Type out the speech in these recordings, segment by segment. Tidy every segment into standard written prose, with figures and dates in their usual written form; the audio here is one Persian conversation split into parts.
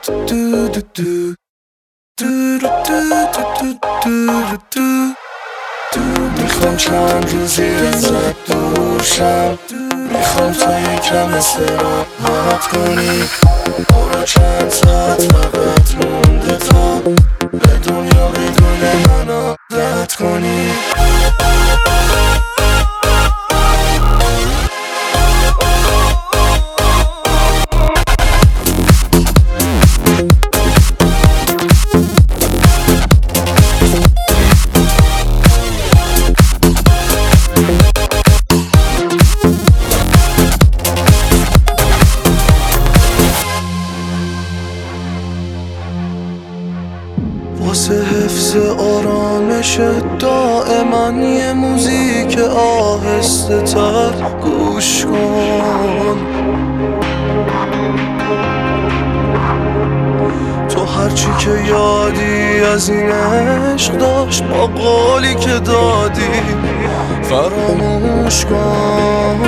میخوام چند روزی ازت دور شم، میخوام تا یکم استراحت کنی. برو چند ساعت فقط مونده تا به دنیا بدون من عادت کنی. واسه حفظ آرامش دائما یه موزیک آهسته تر گوش کن. تو هرچی که یادی از این عشق داشت با قولی که دادی فراموش کن.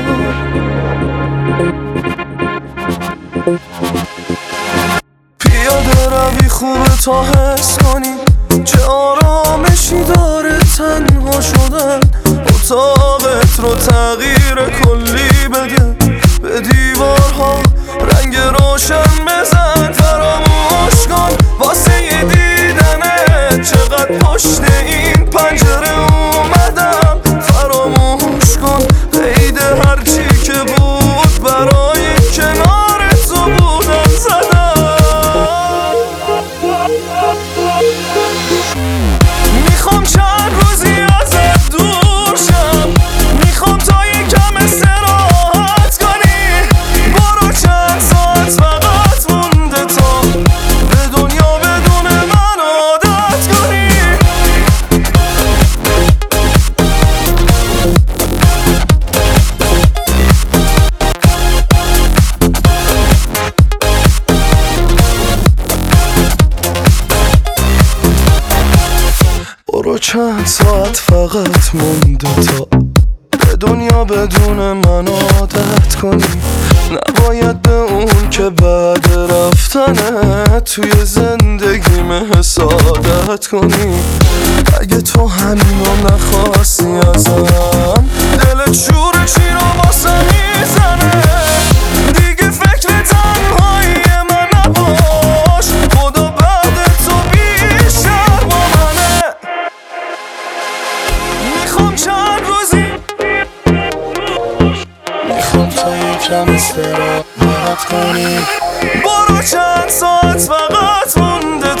پیاده روی خوبه تا حس کنی چه آرامشی داره تنها شدن. اتاقت رو تغییر کلی بده، به دیوارها رنگ روشن بزن. فراموش کن واسه یه دیدنت چقدر پشت این پنجره اومدم. فراموش کن قید هرچی که بود برای کنار تو بودن زدم. میخوام چند روزی ازت دور شم، میخوام تا یکم استراحت کنی. برو چند ساعت فقط مونده تا به دنیا بدون من عادت کنی. برو چند ساعت فقط مونده تا به دنیا بدون من عادت کنی. نباید به اون که بعد رفتنه توی زندگیم حسادت کنی. اگه تو همینو نخواستی ازم دلت شور چی رو واسه میزنه. دیگه فکر تنهایی من نباش، خدا بعد تو بیشتر با منه. میخوام چند روزی، میخوام تا یکم استراحت کنی. برو چند ساعت فقط مونده